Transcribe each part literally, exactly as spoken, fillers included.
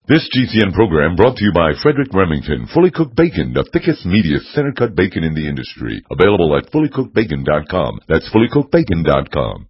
This G C N program brought to you by Frederick Remington, Fully Cooked Bacon, the thickest, meatiest, center-cut bacon in the industry. Available at fully cooked bacon dot com. That's fully cooked bacon dot com.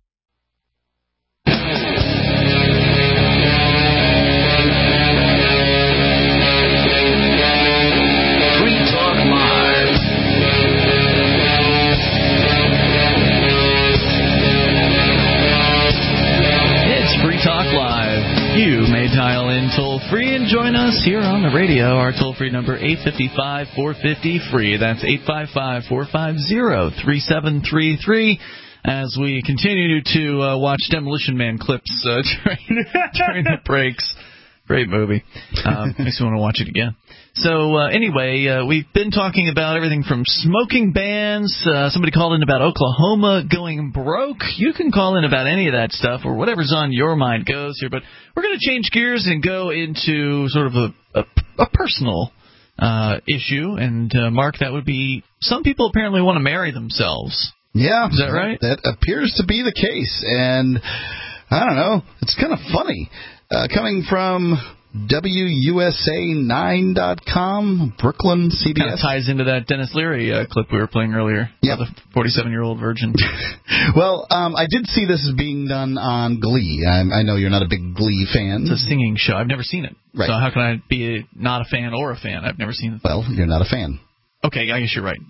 You may dial in toll-free and join us here on the radio. Our toll-free number, eight five five, four five zero, free. That's eight five five, four five zero, three seven three three. As we continue to uh, watch Demolition Man clips uh, during, during the breaks. Great movie. Um, makes me want to watch it again. So uh, anyway, uh, we've been talking about everything from smoking bans. Uh, somebody called in about Oklahoma going broke. You can call in about any of that stuff or whatever's on your mind goes here. But we're going to change gears and go into sort of a, a, a personal uh, issue. And, uh, Mark, that would be some people apparently want to marry themselves. Yeah. Is that right? That appears to be the case. And I don't know. It's kind of funny. Uh, coming from W U S A nine dot com, Brooklyn, C B S. Kind of ties into that Dennis Leary uh, clip we were playing earlier. Yeah. The forty-seven-year-old virgin. Well, um, I did see this as being done on Glee. I, I know you're not a big Glee fan. It's a singing show. I've never seen it. Right. So how can I be a, not a fan or a fan? I've never seen it. Well, you're not a fan. Okay, I guess you're right.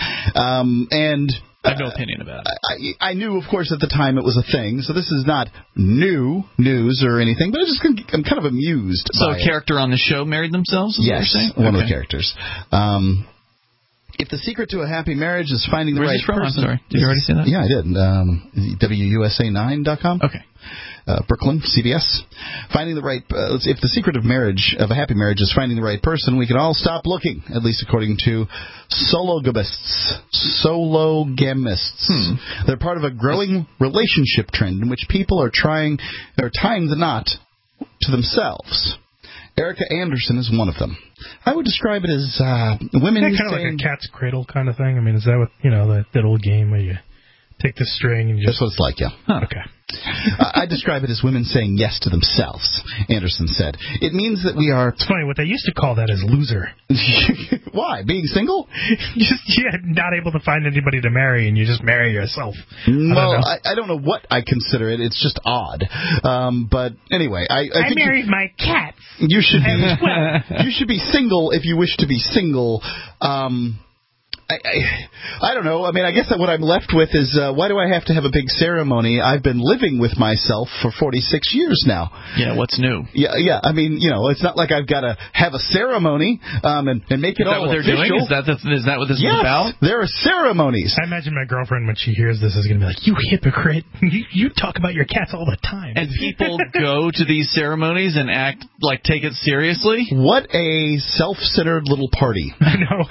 Um, and... I have no opinion about it. I, I knew, of course, at the time it was a thing, so this is not new news or anything, but I'm just I'm kind of amused so by a character it. on the show married themselves? Is Yes, what one okay. of the characters. Um, if the secret to a happy marriage is finding the Where's right this from? person... I'm sorry. Did you already say that? Yeah, I did. Um, W U S A nine dot com. Okay. Uh, Brooklyn, C B S. Finding the right... Uh, if the secret of marriage, of a happy marriage, is finding the right person, we can all stop looking, at least according to sologamists. Sologamists. Hmm. They're part of a growing relationship trend in which people are trying, are tying the knot to themselves. Erica Anderson is one of them. I would describe it as uh, women yeah, kind of like a cat's cradle kind of thing. I mean, is that what, you know, that, that old game where you take the string and you just... That's what it's like, yeah. Huh. Okay. I describe it as women saying yes to themselves, Anderson said. It means that we are... It's funny, what they used to call that is loser. Why? Being single? Just, yeah, not able to find anybody to marry, and you just marry yourself. Well, I don't know, I, I don't know what I consider it. It's just odd. Um, but anyway, I... I, I think married you, my cats. You should be, you should be single if you wish to be single. Um... I, I, I don't know. I mean, I guess that what I'm left with is, uh, why do I have to have a big ceremony? I've been living with myself for forty-six years now. Yeah, what's new? Yeah, yeah. I mean, you know, it's not like I've got to have a ceremony um, and, and make it all official. Is that what they're doing? Is that, the, is that what this yes, is about? There are ceremonies. I imagine my girlfriend, when she hears this, is going to be like, you hypocrite. You, you talk about your cats all the time. And people go to these ceremonies and act, like, take it seriously? What a self-centered little party. I know.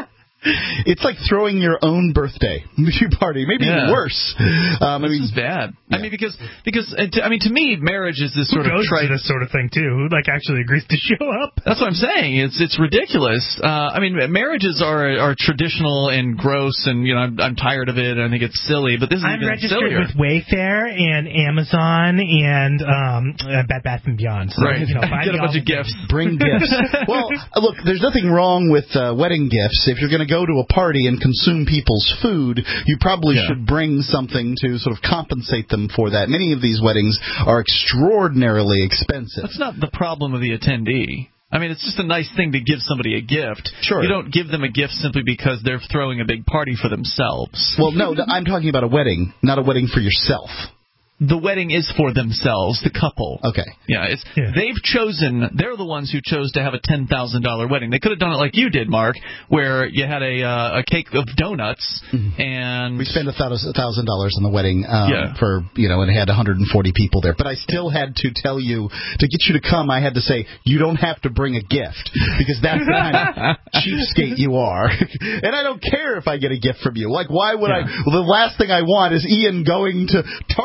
It's like throwing your own birthday party, maybe yeah. even worse. Um, this I mean, is bad. Yeah. I mean, because because I mean, to me, marriage is this Who sort of goes trite. to this sort of thing too? Who like actually agrees to show up? That's what I'm saying. It's it's ridiculous. Uh, I mean, marriages are are traditional and gross, and you know, I'm, I'm tired of it. And I think it's silly. But this is I'm even registered sillier. with Wayfair and Amazon and um, Bed Bath and Beyond. So, right. You know, Get a bunch of gifts. Bring gifts. Well, look, there's nothing wrong with uh, wedding gifts. If you're going to go to a party and consume people's food, you probably yeah. should bring something to sort of compensate them for that. Many of these weddings are extraordinarily expensive. That's not the problem of the attendee. I mean, it's just a nice thing to give somebody a gift. Sure. You don't give them a gift simply because they're throwing a big party for themselves. Well, no, I'm talking about a wedding, not a wedding for yourself. The wedding is for themselves, the couple. Okay. Yeah, it's yeah. they've chosen. They're the ones who chose to have a ten thousand dollar wedding. They could have done it like you did, Mark, where you had a uh, a cake of donuts mm-hmm. and we spent a thousand dollars on the wedding um, yeah. for you know, and it had one hundred forty people there. But I still had to tell you to get you to come. I had to say you don't have to bring a gift because that's the kind of cheapskate you are. And I don't care if I get a gift from you. Like, why would yeah. I? Well, the last thing I want is Ian going to Target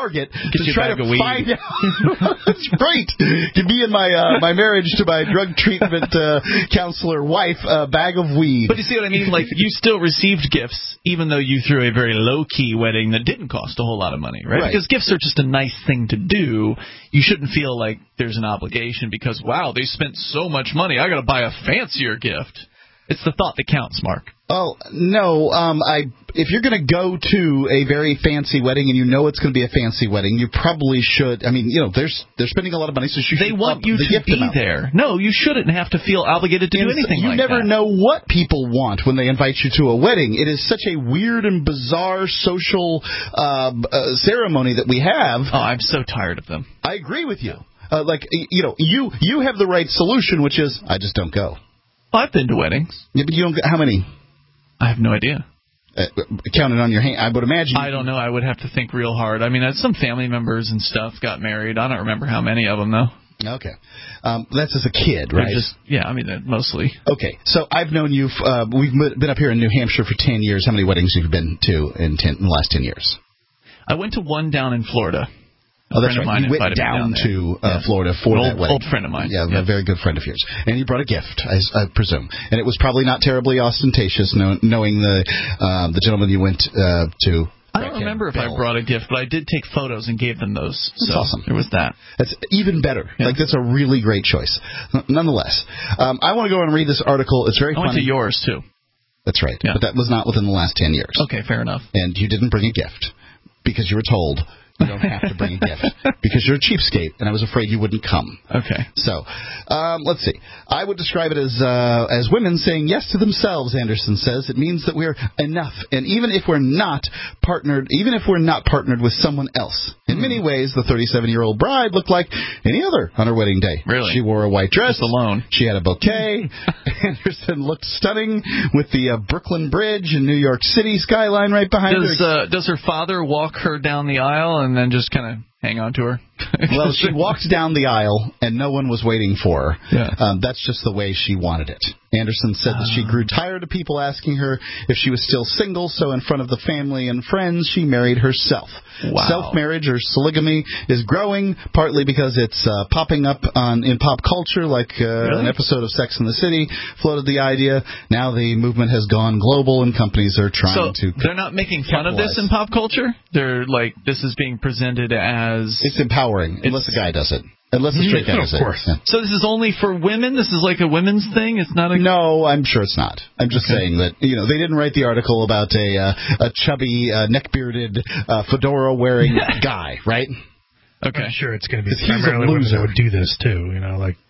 Get to you a try bag to of weed. find out. That's great. Give me and my uh, my marriage to my drug treatment uh, counselor wife a bag of weed. But you see what I mean? Like, you still received gifts, even though you threw a very low-key wedding that didn't cost a whole lot of money, right? Right. Because gifts are just a nice thing to do. You shouldn't feel like there's an obligation because, wow, they spent so much money, I got to buy a fancier gift. It's the thought that counts, Mark. Oh, no. Um, I if you're going to go to a very fancy wedding and you know it's going to be a fancy wedding, you probably should. I mean, you know, there's they're spending a lot of money, so you They should want up you the to gift be amount. there. No, you shouldn't have to feel obligated to And do anything you like never that. know what people want when they invite you to a wedding. It is such a weird and bizarre social uh, uh, ceremony that we have. Oh, I'm so tired of them. I agree with you. Uh, like, you know, you you have the right solution, which is I just don't go. Well, I've been to weddings. Yeah, but you don't. How many? I have no idea. Uh, counted on your hand, I would imagine. I don't know. I would have to think real hard. I mean, some family members and stuff got married. I don't remember how many of them, though. Okay. Um, that's as a kid, right? They're just, yeah, I mean, uh, mostly. Okay. So I've known you, f- uh, we've been up here in New Hampshire for ten years. How many weddings have you been to in, ten, in the last ten years? I went to one down in Florida. Oh, that's friend of right. mine You went invited me down, down to uh, yeah. Florida for An that old, wedding. old friend of mine. Yeah, yeah, a very good friend of yours. And you brought a gift, I, I presume. And it was probably not terribly ostentatious, know, knowing the uh, the gentleman you went uh, to. I don't remember if I brought a gift, but I did take photos and gave them those. That's so awesome. There was that. That's even better. Yeah. Like, that's a really great choice. N- nonetheless, um, I want to go and read this article. It's very I went funny. to yours, too. That's right. Yeah. But that was not within the last ten years. Okay, fair enough. And you didn't bring a gift because you were told you don't have to bring a gift because you're a cheapskate, and I was afraid you wouldn't come. Okay. So, um, let's see. I would describe it as uh, as women saying yes to themselves, Anderson says. It means that we're enough, and even if we're not partnered, even if we're not partnered with someone else. In many ways, the thirty-seven-year-old bride looked like any other on her wedding day. Really? She wore a white dress. Just alone. She had a bouquet. Anderson looked stunning with the uh, Brooklyn Bridge and New York City skyline right behind Does, her. uh, does her father walk her down the aisle and then just kind of hang on to her? Well, she walked down the aisle, and no one was waiting for her. Yeah. Um, that's just the way she wanted it. Anderson said that she grew tired of people asking her if she was still single, so in front of the family and friends, she married herself. Wow. Self-marriage or polygamy is growing, partly because it's uh, popping up on in pop culture, like uh, Really? an episode of Sex and the City floated the idea. Now the movement has gone global, and companies are trying So to... they're not making fun of this in pop culture? They're like, this is being presented as... It's empowering, unless the guy does it. Unless the straight guy does it. Of course. Yeah. So this is only for women? This is like a women's thing? It's not a... No, I'm sure it's not. I'm just Okay. saying that, you know, they didn't write the article about a uh, a chubby, uh, neck-bearded, uh, fedora-wearing guy, right? Okay. I'm sure it's going to be 'Cause he's a primarily women loser. that would do this too. You know, like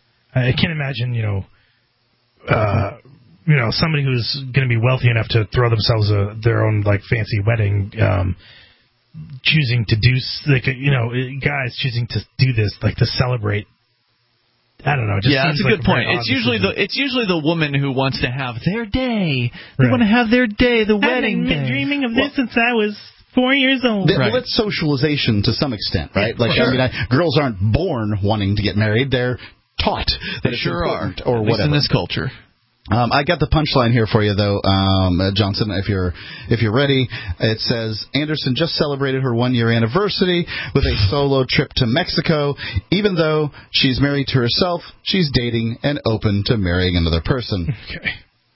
I can't imagine, you know, uh, you know, somebody who's going to be wealthy enough to throw themselves a, their own like fancy wedding, um, choosing to do s- like you know, guys choosing to do this like to celebrate. I don't know. It just Yeah, seems that's a like good point. very It's odd usually decision. the it's usually the woman who wants to have their day. They Right. want to have their day, the wedding day. dreaming of this since I was four years old. Th- Right. Well, that's socialization to some extent, right? Like, sure. I mean, I, girls aren't born wanting to get married; they're taught that They it's sure are, important, or at least whatever. in this culture. Um, I got the punchline here for you, though, um, uh, Johnson. If you're if you're ready, it says Anderson just celebrated her one year anniversary with a solo trip to Mexico. Even though she's married to herself, she's dating and open to marrying another person. Okay.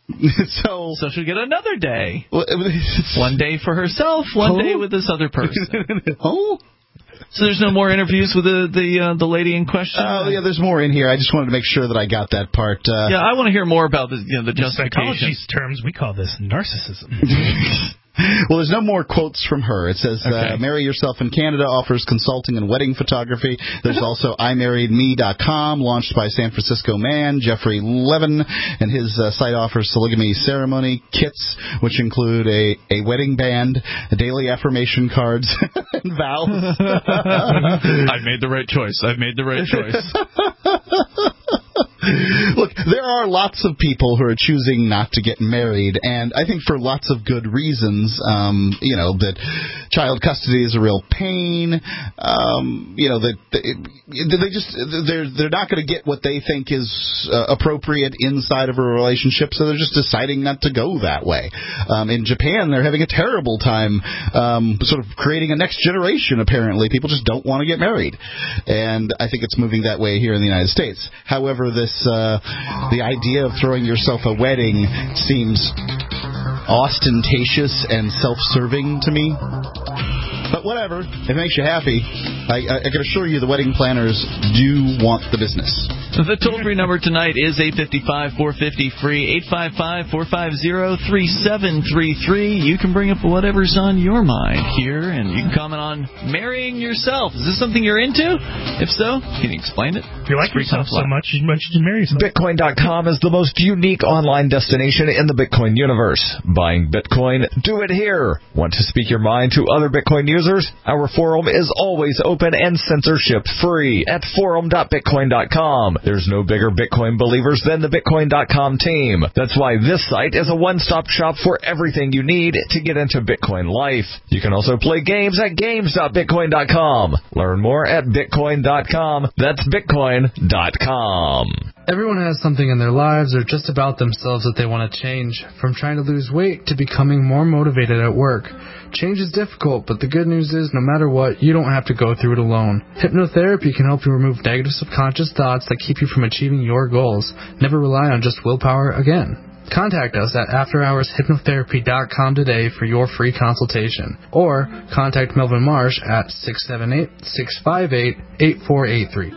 so, So she'll get another day. well, One day for herself, one Oh. day with this other person. oh. So there's no more interviews with the the uh, the lady in question. Oh, yeah, there's more in here. I just wanted to make sure that I got that part. Uh, Yeah, I want to hear more about the you know, the In justification. psychology's terms, we call this narcissism. Well, there's no more quotes from her. It says, Okay. uh, Marry Yourself in Canada offers consulting and wedding photography. There's also I married me dot com, launched by San Francisco man Jeffrey Levin, and his uh, site offers polygamy ceremony kits, which include a, a wedding band, daily affirmation cards, and vows. I've made the right choice. I've made the right choice. Look, there are lots of people who are choosing not to get married, and I think for lots of good reasons. Um, you know, that child custody is a real pain. Um, you know, that they, they just they're they're not going to get what they think is uh, appropriate inside of a relationship, so they're just deciding not to go that way. Um, in Japan, they're having a terrible time, um, sort of creating a next generation. Apparently, people just don't want to get married, and I think it's moving that way here in the United States. However, this uh, the idea of throwing yourself a wedding seems ostentatious and self-serving to me. But whatever, if it makes you happy, I, I can assure you the wedding planners do want the business. The toll-free number tonight is eight five five, four five zero, free, eight five five, four five zero, three seven three three. You can bring up whatever's on your mind here, and you can comment on marrying yourself. Is this something you're into? If so, can you explain it? If you like yourself so much, you should marry yourself. Bitcoin dot com is the most unique online destination in the Bitcoin universe. Buying Bitcoin? Do it here. Want to speak your mind to other Bitcoin users? Our forum is always open and censorship-free at forum dot bitcoin dot com. There's no bigger Bitcoin believers than the Bitcoin dot com team. That's why this site is a one-stop shop for everything you need to get into Bitcoin life. You can also play games at games dot bitcoin dot com. Learn more at bitcoin dot com. That's bitcoin dot com. Everyone has something in their lives or just about themselves that they want to change, from trying to lose weight to becoming more motivated at work. Change is difficult, but the good news is no matter what, you don't have to go through it alone. Hypnotherapy can help you remove negative subconscious thoughts that keep you from achieving your goals. Never rely on just willpower again. Contact us at after hours hypnotherapy dot com today for your free consultation. Or contact Melvin Marsh at six seven eight, six five eight, eight four eight three.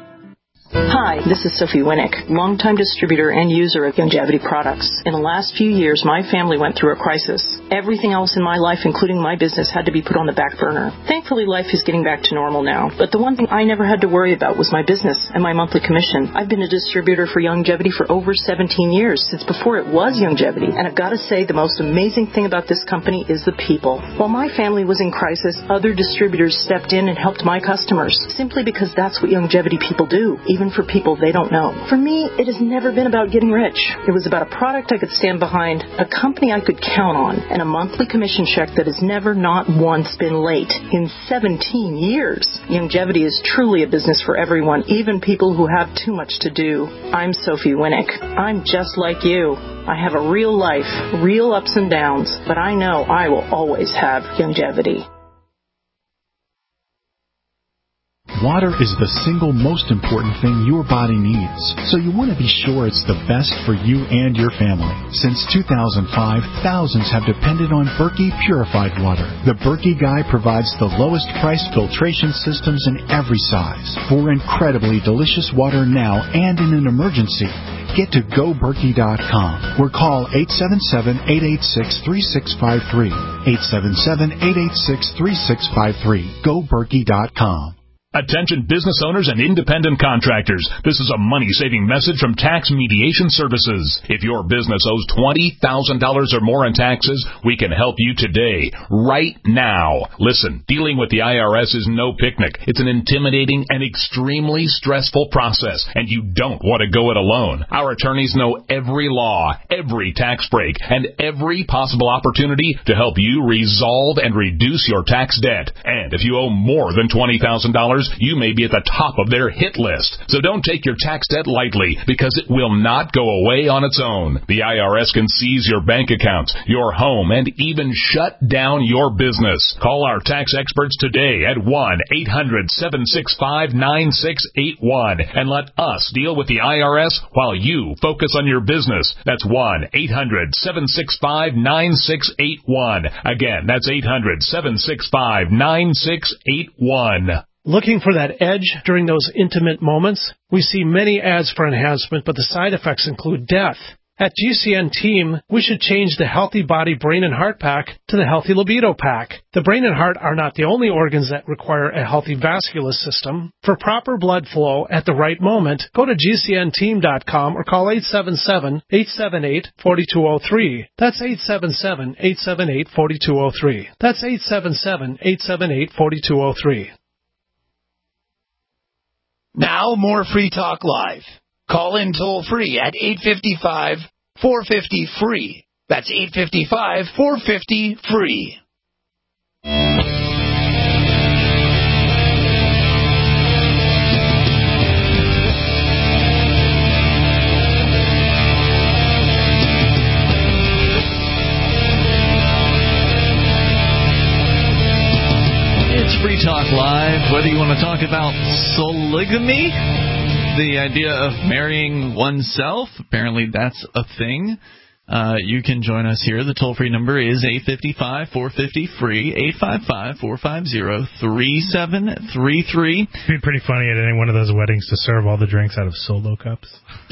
Hi, this is Sophie Winnick, longtime distributor and user of Youngevity products. In the last few years, my family went through a crisis. Everything else in my life, including my business, had to be put on the back burner. Thankfully, life is getting back to normal now, but the one thing I never had to worry about was my business and my monthly commission. I've been a distributor for Youngevity for over seventeen years, since before it was Youngevity, and I've got to say the most amazing thing about this company is the people. While my family was in crisis, other distributors stepped in and helped my customers, simply because that's what Youngevity people do, even for people they don't know. For me, it has never been about getting rich. It was about a product I could stand behind, a company I could count on, and a monthly commission check that has never not once been late in seventeen years. Youngevity is truly a business for everyone, even people who have too much to do. I'm Sophie Winnick. I'm just like you. I have a real life, real ups and downs, but I know I will always have Youngevity. Water is the single most important thing your body needs, so you want to be sure it's the best for you and your family. Since two thousand five, thousands have depended on Berkey purified water. The Berkey Guy provides the lowest price filtration systems in every size for incredibly delicious water now and in an emergency. Get to go berkey dot com or call eight seven seven, eight eight six, three six five three. eight seven seven, eight eight six, three six five three. go berkey dot com. Attention business owners and independent contractors. This is a money-saving message from Tax Mediation Services. If your business owes twenty thousand dollars or more in taxes, we can help you today, right now. Listen, dealing with the I R S is no picnic. It's an intimidating and extremely stressful process, and you don't want to go it alone. Our attorneys know every law, every tax break, and every possible opportunity to help you resolve and reduce your tax debt. And if you owe more than twenty thousand dollars, you may be at the top of their hit list. So don't take your tax debt lightly, because it will not go away on its own. The I R S can seize your bank accounts, your home, and even shut down your business. Call our tax experts today at one eight hundred, seven six five, nine six eight one and let us deal with the I R S while you focus on your business. That's one eight hundred, seven six five, nine six eight one. Again, that's eight hundred, seven six five, nine six eight one. Looking for that edge during those intimate moments? We see many ads for enhancement, but the side effects include death. At G C N Team, we should change the Healthy Body, Brain, and Heart Pack to the Healthy Libido Pack. The brain and heart are not the only organs that require a healthy vascular system. For proper blood flow at the right moment, go to G C N team dot com or call eight seven seven, eight seven eight, four two zero three. That's eight seven seven, eight seven eight, four two zero three. That's eight seven seven, eight seven eight, four two zero three. Now, more Free Talk Live. Call in toll-free at eight five five, four five zero, free. That's eight five five, four five zero, free. It's Free Talk Live. Whether you want to talk about polygamy, the idea of marrying oneself, apparently that's a thing. Uh, you can join us here. The toll-free number is eight five five, four five zero, free, eight five five, four five zero, three seven three three. It'd be pretty funny at any one of those weddings to serve all the drinks out of Solo cups.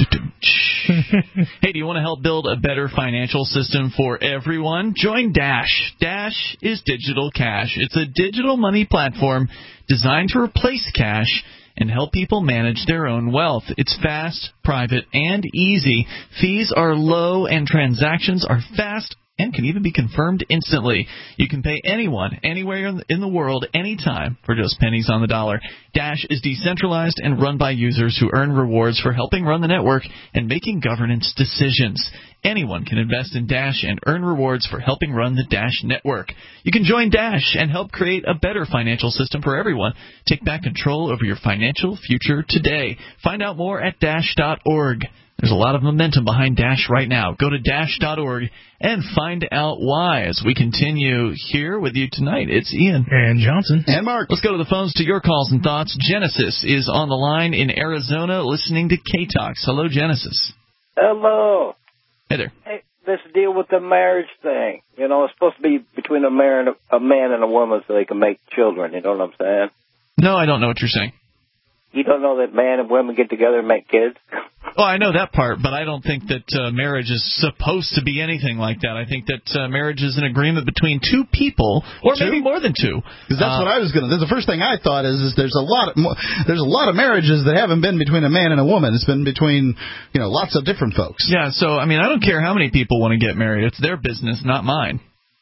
Hey, do you want to help build a better financial system for everyone? Join Dash. Dash is digital cash. It's a digital money platform designed to replace cash and help people manage their own wealth. It's fast, private, and easy. Fees are low, and transactions are fast and can even be confirmed instantly. You can pay anyone, anywhere in the world, anytime, for just pennies on the dollar. Dash is decentralized and run by users who earn rewards for helping run the network and making governance decisions. Anyone can invest in Dash and earn rewards for helping run the Dash network. You can join Dash and help create a better financial system for everyone. Take back control over your financial future today. Find out more at dash dot org. There's a lot of momentum behind Dash right now. Go to dash dot org and find out why. As we continue here with you tonight, it's Ian. And Johnson. And Mark. Let's go to the phones to your calls and thoughts. Genesis is on the line in Arizona listening to K-Talks. Hello, Genesis. Hello. Hey there. Hey, this deal with the marriage thing. You know, it's supposed to be between a man, and a, a man and a woman so they can make children. You know what I'm saying? No, I don't know what you're saying. You don't know that man and women get together and make kids? Oh, I know that part, but I don't think that uh, marriage is supposed to be anything like that. I think that uh, marriage is an agreement between two people, or two? maybe more than two. Because that's uh, what I was going to. The first thing I thought is, is there's a lot of there's a lot of marriages that haven't been between a man and a woman. It's been between you know lots of different folks. Yeah. So I mean, I don't care how many people want to get married. It's their business, not mine.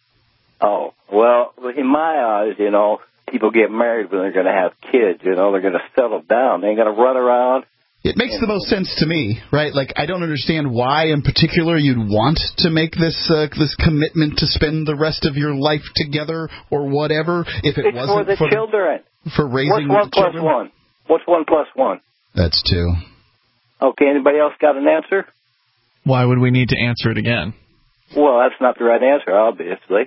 Oh well, in my eyes, you know, people get married when they're going to have kids. You know, they're going to settle down. They ain't going to run around. It makes the most sense to me, right? Like, I don't understand why, in particular, you'd want to make this uh, this commitment to spend the rest of your life together or whatever. If it it's wasn't for the for, children. For raising What's one plus children? one? What's one plus one? That's two. Okay. Anybody else got an answer? Why would we need to answer it again? Well, that's not the right answer, obviously.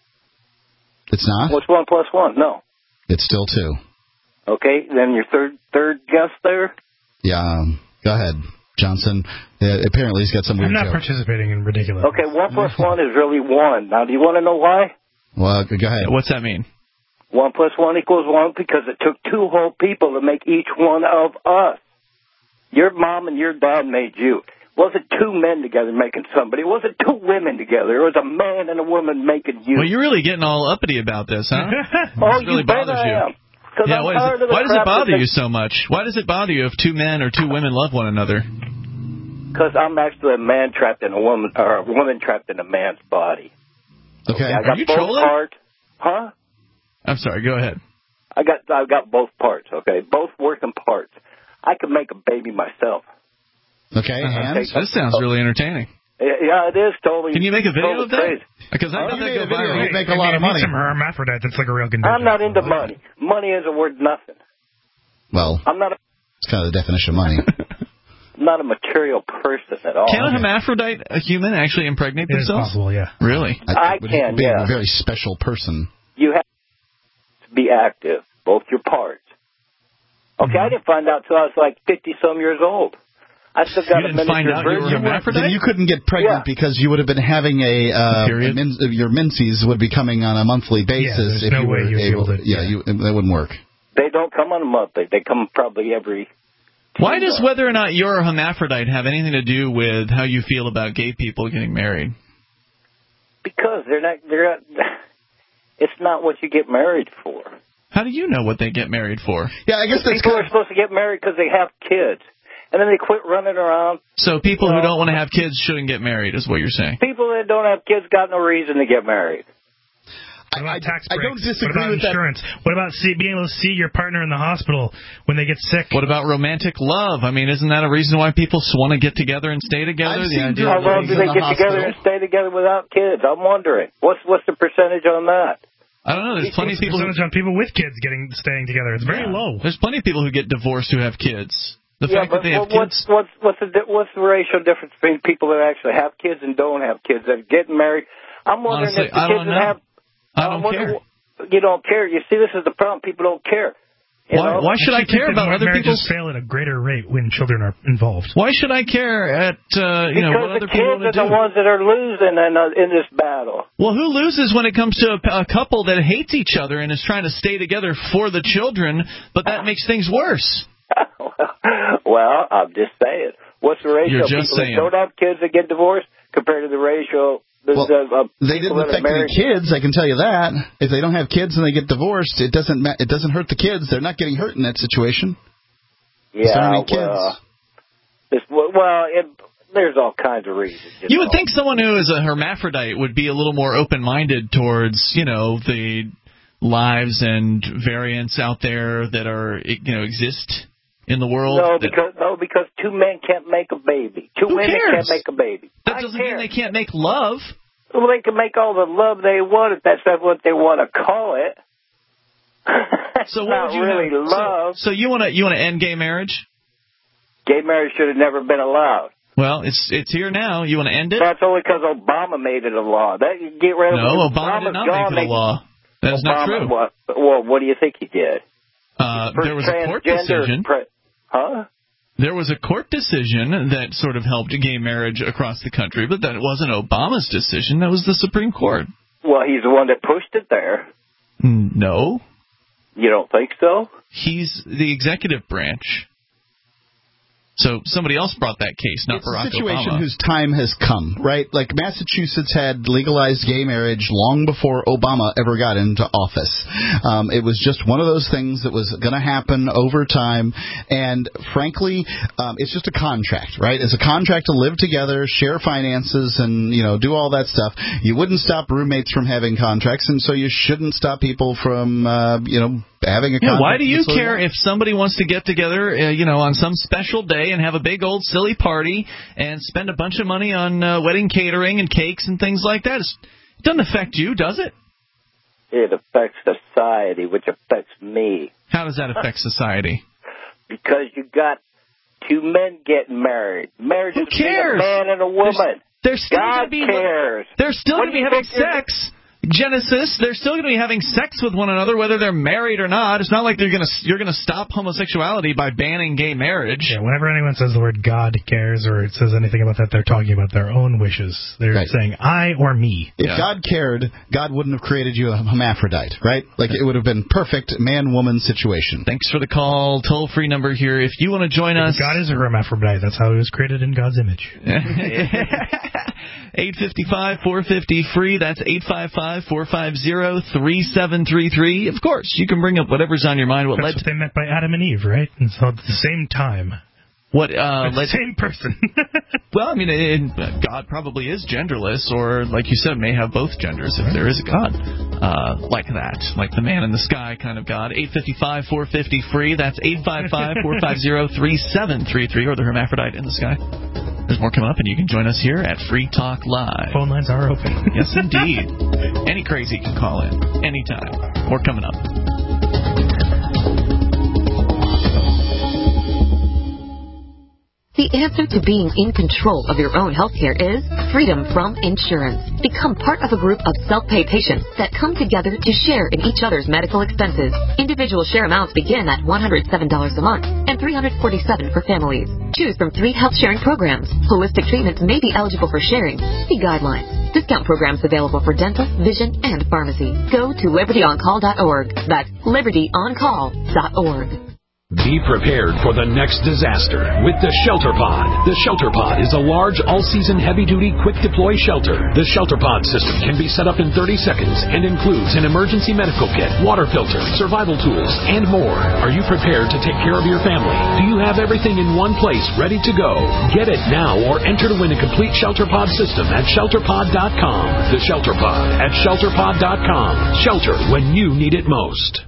It's not? What's one plus one? No. It's still two. Okay. Then your third third guess there. Yeah, um, go ahead, Johnson. Uh, apparently he's got some weird I'm not joke. participating in ridiculous. Okay, one plus one is really one. Now, do you want to know why? Well, go ahead. What's that mean? One plus one equals one because it took two whole people to make each one of us. Your mom and your dad made you. It wasn't two men together making somebody. It wasn't two women together. It was a man and a woman making you. Well, you're really getting all uppity about this, huh? Oh, this really you bet bothers I you. am. Yeah, why does, it, why does it bother they, you so much? Why does it bother you if two men or two women love one another? Because I'm actually a man trapped in a woman, or a woman trapped in a man's body. Okay, okay I got Are you both trolling? parts. Huh? I'm sorry. Go ahead. I got I've got both parts. Okay, both working parts. I could make a baby myself. Okay, uh-huh. and this sounds really entertaining. Yeah, it is totally. Can you make a video totally of that? Crazy. Because I oh, thought that go viral. You'd make a lot of money. Some hermaphrodite. That's like a real condition. I'm not into money. Money isn't worth nothing. Well, I'm not. A, it's kind of the definition of money. I'm not a material person at all. Can a hermaphrodite, a human, actually impregnate it themselves? Is possible, yeah. Really? I, I would can. Be yeah. a very special person. You have to be active, both your parts. Okay, mm-hmm. I didn't find out till I was like fifty some years old. I still got you a didn't find out you were hermaphrodite? Then you couldn't get pregnant yeah. because you would have been having a, uh, Period? a min- your menses would be coming on a monthly basis. Yeah, if no you way were you'd able. be able to, yeah, yeah. You, that wouldn't work. They don't come on a monthly. They come probably every. Why does whether or not you're a hermaphrodite have anything to do with how you feel about gay people getting married? Because they're not. They're not. It's not what you get married for. How do you know what they get married for? Yeah, I guess that's people kind are supposed to get married because they have kids, and then they quit running around. So people you know, who don't want to have kids shouldn't get married, is what you're saying? People that don't have kids got no reason to get married. What about tax I breaks? don't disagree what about with that. insurance? What about see, being able to see your partner in the hospital when they get sick? What about romantic love? I mean, isn't that a reason why people want to get together and stay together? I've the seen idea How of long do living- they get together and stay together without kids? I'm wondering. What's what's the percentage on that? I don't know. There's plenty of What's the people who, percentage on people with kids getting staying together. It's very Yeah. low. There's plenty of people who get divorced who have kids. The yeah, fact but that they have what's, kids. what's what's the di- what's the ratio difference between people that actually have kids and don't have kids that are getting married? I'm wondering Honestly, if the I kids don't that know. have. I I'm don't wondering care. wh- You don't care. You see, this is the problem. People don't care. You Why, know? why should I actually care think that about other marriages people's? fail at a greater rate when children are involved. Why should I care at uh, you know because what other the people kids want to are do? the ones that are losing in uh, in this battle. Well, who loses when it comes to a, a couple that hates each other and is trying to stay together for the children, but that makes things worse? Well, I'm just saying. What's the ratio You're of just people saying. that don't have kids that get divorced compared to the ratio? The, Well, the, uh, they people didn't that are affect any married? kids. I can tell you that. If they don't have kids and they get divorced, it doesn't ma- it doesn't hurt the kids. They're not getting hurt in that situation. Yeah, don't have any kids. well, this, well, it, there's all kinds of reasons. You, You know. would think someone who is a hermaphrodite would be a little more open-minded towards, you know, the lives and variants out there that are, you know, exist in the world. No, that, because no, because two men can't make a baby. Two Who women cares? can't make a baby. that I doesn't care. mean they can't make love. Well, they can make all the love they want if that's not what they want to call it. So what not would you really have? love. So, so you want to you want to end gay marriage? Gay marriage should have never been allowed. Well, it's it's here now. You want to end it? That's only because Obama made it a law. That you get rid of No, it. Obama did not Obama's make it a law. That is not Obama, true. What, well, what do you think he did? Uh, First there was a court transgender decision. Pre- huh? There was a court decision that sort of helped gay marriage across the country, but that wasn't Obama's decision. That was the Supreme Court. Well, he's the one that pushed it there. No. You don't think so? He's the executive branch. So somebody else brought that case, not It's Barack a situation Obama. whose time has come, right? Like Massachusetts had legalized gay marriage long before Obama ever got into office. Um, it was just one of those things that was going to happen over time, and frankly, um, it's just a contract, right? It's a contract to live together, share finances, and you know do all that stuff. You wouldn't stop roommates from having contracts, and so you shouldn't stop people from uh, you know. having a Yeah, contract. why do you So- care if somebody wants to get together, uh, you know, on some special day and have a big old silly party and spend a bunch of money on uh, wedding catering and cakes and things like that? It's, it doesn't affect you, does it? It affects society, which affects me. How does that affect society? Because you got two men getting married. Marriage Who is between cares? a man and a woman. They're still God going to be cares. They're still What going to be do you having think you're- sex. Genesis, they're still going to be having sex with one another, whether they're married or not. It's not like they're going to you're going to stop homosexuality by banning gay marriage. Yeah, whenever anyone says the word God cares or it says anything about that, they're talking about their own wishes. They're Right. saying I or me. If Yeah. God cared, God wouldn't have created you a hermaphrodite, right? Like it would have been perfect man-woman situation. Thanks for the call. Toll-free number here. If you want to join us. God is a hermaphrodite. That's how he was created in God's image. eight five five, four five zero, free. That's eight five five, four five zero, three seven three three. Of course, you can bring up whatever's on your mind. What That's led what they meant by Adam and Eve, right? And so at the same time. What uh, the led same person. Well, I mean, it, God probably is genderless, or like you said, may have both genders if there is a God uh, like that, like the man in the sky kind of God. eight five five, four five zero, free. That's eight five five, four five zero, three seven three three, or the hermaphrodite in the sky. There's more coming up, and you can join us here at Free Talk Live. Phone lines are open. Yes, indeed. Any crazy can call in anytime. More coming up. The answer to being in control of your own healthcare is freedom from insurance. Become part of a group of self-pay patients that come together to share in each other's medical expenses. Individual share amounts begin at one hundred seven dollars a month and three hundred forty-seven dollars for families. Choose from three health sharing programs. Holistic treatments may be eligible for sharing. See guidelines. Discount programs available for dental, vision, and pharmacy. Go to liberty on call dot org. That's liberty on call dot org. Be prepared for the next disaster with the Shelter Pod. The Shelter Pod is a large, all-season, heavy-duty, quick-deploy shelter. The Shelter Pod system can be set up in thirty seconds and includes an emergency medical kit, water filter, survival tools, and more. Are you prepared to take care of your family? Do you have everything in one place ready to go? Get it now or enter to win a complete Shelter Pod system at shelter pod dot com. The Shelter Pod at shelter pod dot com. Shelter when you need it most.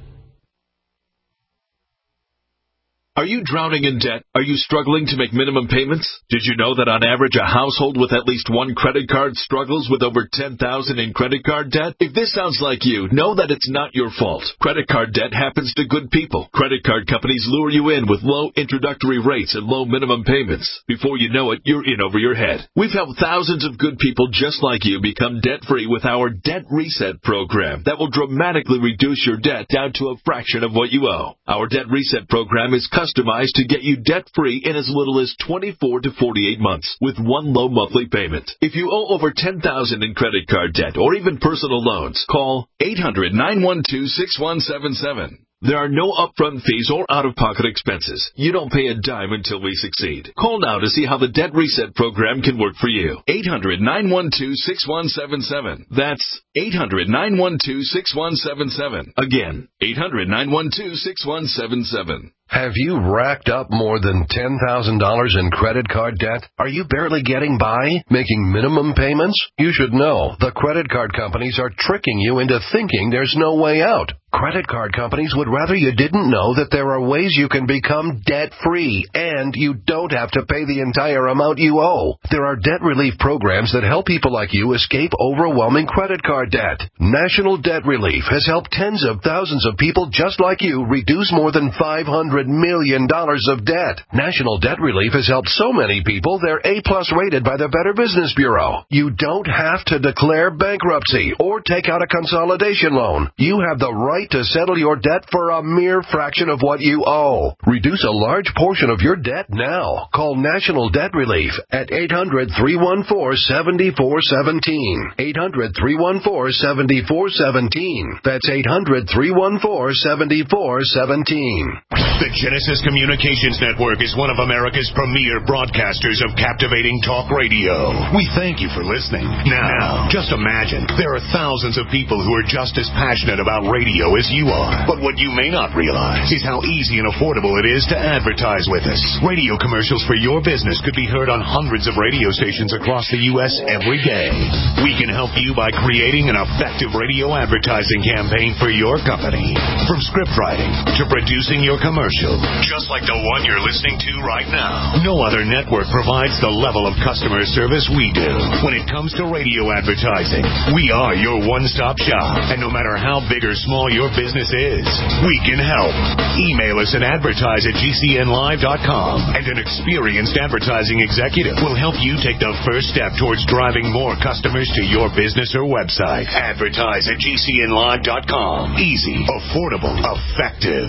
Are you drowning in debt? Are you struggling to make minimum payments? Did you know that on average a household with at least one credit card struggles with over ten thousand dollars in credit card debt? If this sounds like you, know that it's not your fault. Credit card debt happens to good people. Credit card companies lure you in with low introductory rates and low minimum payments. Before you know it, you're in over your head. We've helped thousands of good people just like you become debt-free with our Debt Reset program that will dramatically reduce your debt down to a fraction of what you owe. Our Debt Reset program is customized to get you debt-free in as little as twenty-four to forty-eight months with one low monthly payment. If you owe over ten thousand dollars in credit card debt or even personal loans, call eight hundred, nine one two, six one seven seven. There are no upfront fees or out-of-pocket expenses. You don't pay a dime until we succeed. Call now to see how the Debt Reset program can work for you. eight hundred, nine one two, six one seven seven. That's eight hundred, nine one two, six one seven seven. Again, eight hundred, nine one two, six one seven seven. Have you racked up more than ten thousand dollars in credit card debt? Are you barely getting by, making minimum payments? You should know the credit card companies are tricking you into thinking there's no way out. Credit card companies would rather you didn't know that there are ways you can become debt-free, and you don't have to pay the entire amount you owe. There are debt relief programs that help people like you escape overwhelming credit card debt. National Debt Relief has helped tens of thousands of people just like you reduce more than five hundred million dollars of debt. National Debt Relief has helped so many people they're A-plus rated by the Better Business Bureau. You don't have to declare bankruptcy or take out a consolidation loan. You have the right to settle your debt for a mere fraction of what you owe. Reduce a large portion of your debt now. Call National Debt Relief at eight hundred, three one four, seven four one seven. eight hundred, three one four, seven four one seven. That's eight hundred, three one four, seven four one seven. The Genesis Communications Network is one of America's premier broadcasters of captivating talk radio. We thank you for listening. Now, just imagine, there are thousands of people who are just as passionate about radio as you are. But what you may not realize is how easy and affordable it is to advertise with us. Radio commercials for your business could be heard on hundreds of radio stations across the U S every day. We can help you by creating an effective radio advertising campaign for your company. From script writing to producing your commercial, just like the one you're listening to right now. No other network provides the level of customer service we do. When it comes to radio advertising, we are your one-stop shop. And no matter how big or small your business is, we can help. Email us at advertise at g c n live dot com, and an experienced advertising executive will help you take the first step towards driving more customers to your business or website. Advertise at g c n live dot com. Easy, affordable, effective.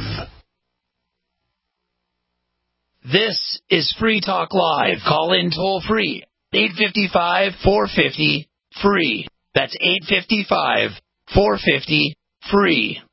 This is Free Talk Live. Call in toll free. eight five five, four five zero, free. That's eight five five, four five zero, free.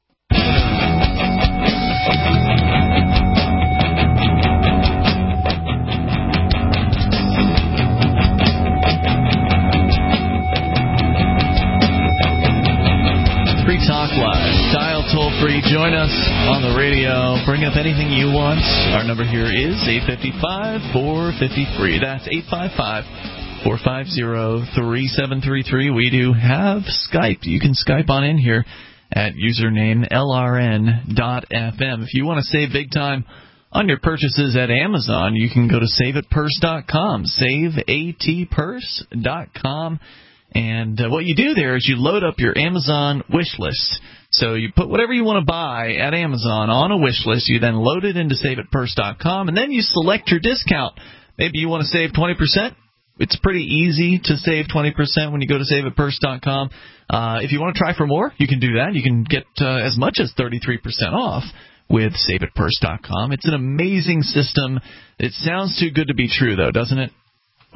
Free Talk Live. Dial toll free. Join us on the radio. Bring up anything you want. Our number here is eight five five, four five zero, free. That's eight five five, four five zero, three seven three three. We do have Skype. You can Skype on in here at username L R N dot F M. If you want to save big time on your purchases at Amazon, you can go to save it purse dot com. save at purse dot com. And uh, what you do there is you load up your Amazon wish list. So you put whatever you want to buy at Amazon on a wish list. You then load it into save it purse dot com, and then you select your discount. Maybe you want to save twenty percent. It's pretty easy to save twenty percent when you go to save it purse dot com. Uh, if you want to try for more, you can do that. You can get uh, as much as thirty-three percent off with save it purse dot com. It's an amazing system. It sounds too good to be true, though, doesn't it? Well,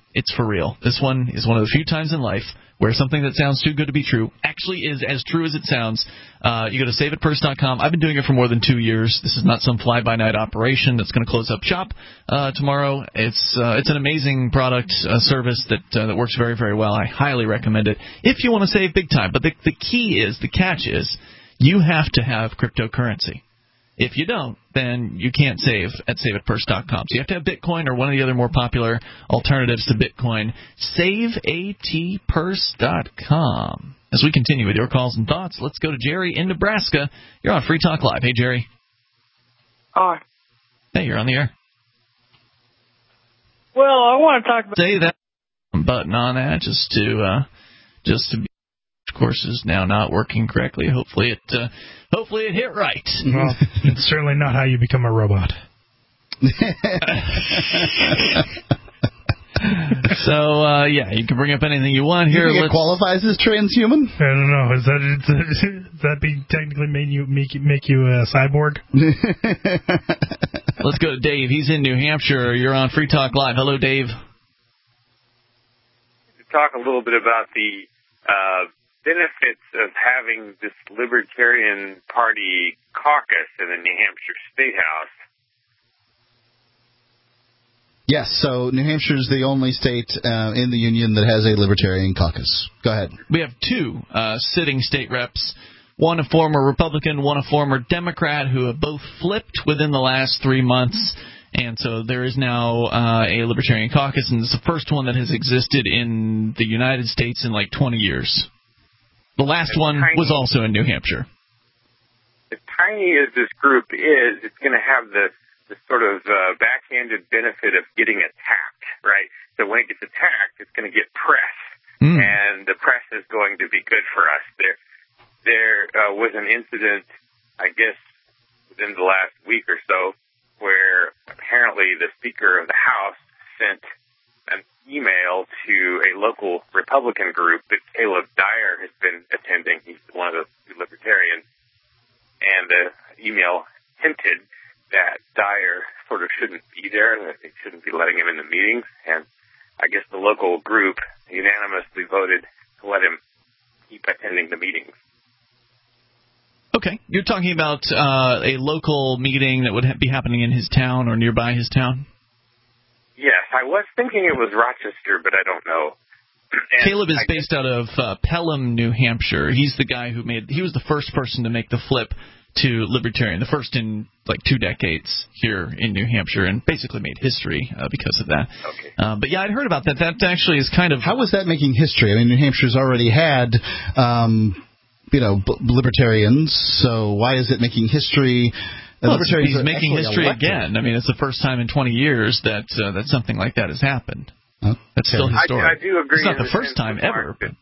it's for real. This one is one of the few times in life where something that sounds too good to be true actually is as true as it sounds. Uh, you go to save it purse dot com. I've been doing it for more than two years. This is not some fly-by-night operation that's going to close up shop uh, tomorrow. It's uh, it's an amazing product, uh, service that uh, that works very, very well. I highly recommend it if you want to save big time. But the, the key is, the catch is, you have to have cryptocurrency. If you don't, then you can't save at save it purse dot com. So you have to have Bitcoin or one of the other more popular alternatives to Bitcoin. save a t purse dot com. As we continue with your calls and thoughts, let's go to Jerry in Nebraska. You're on Free Talk Live. Hey, Jerry. Hi. Hey, you're on the air. Well, I want to talk about... Say that button on that just to, uh, just to be... Of course, is now not working correctly. Hopefully it uh, hopefully it hit right. Well, it's certainly not how you become a robot. So, uh, yeah, you can bring up anything you want here. You think it qualifies as transhuman? I don't know. Is that does that be technically make you make you, make you a cyborg? Let's go to Dave. He's in New Hampshire. You're on Free Talk Live. Hello, Dave. Talk a little bit about the uh, benefits of having this Libertarian Party caucus in the New Hampshire State House. Yes, so New Hampshire is the only state uh, in the Union that has a Libertarian caucus. Go ahead. We have two uh, sitting state reps, one a former Republican, one a former Democrat, who have both flipped within the last three months. And so there is now uh, a Libertarian caucus, and it's the first one that has existed in the United States in like twenty years. The last one was also in New Hampshire. As tiny as this group is, it's going to have the, the sort of uh, backhanded benefit of getting attacked, right? So when it gets attacked, it's going to get press, mm. and the press is going to be good for us. There, there uh, was an incident, I guess, within the last week or so, where apparently the Speaker of the House sent an email to a local Republican group that Caleb Dyer has been attending. He's one of the Libertarians. And the email hinted that Dyer sort of shouldn't be there, that they shouldn't be letting him in the meetings. And I guess the local group unanimously voted to let him keep attending the meetings. Okay. You're talking about uh, a local meeting that would ha- be happening in his town or nearby his town? Yes, I was thinking it was Rochester, but I don't know. And Caleb is I based out of uh, Pelham, New Hampshire. He's the guy who made – he was the first person to make the flip to Libertarian, the first in like two decades here in New Hampshire, and basically made history uh, because of that. Okay. Uh, but, yeah, I'd heard about that. That actually is kind of – How was that making history? I mean, New Hampshire's already had um, – you know, b- libertarians, so why is it making history? Well, he's making history elected. again. I mean, it's the first time in twenty years that uh, that something like that has happened. Huh? That's still historic. I, I do agree. It's not the first time ever. But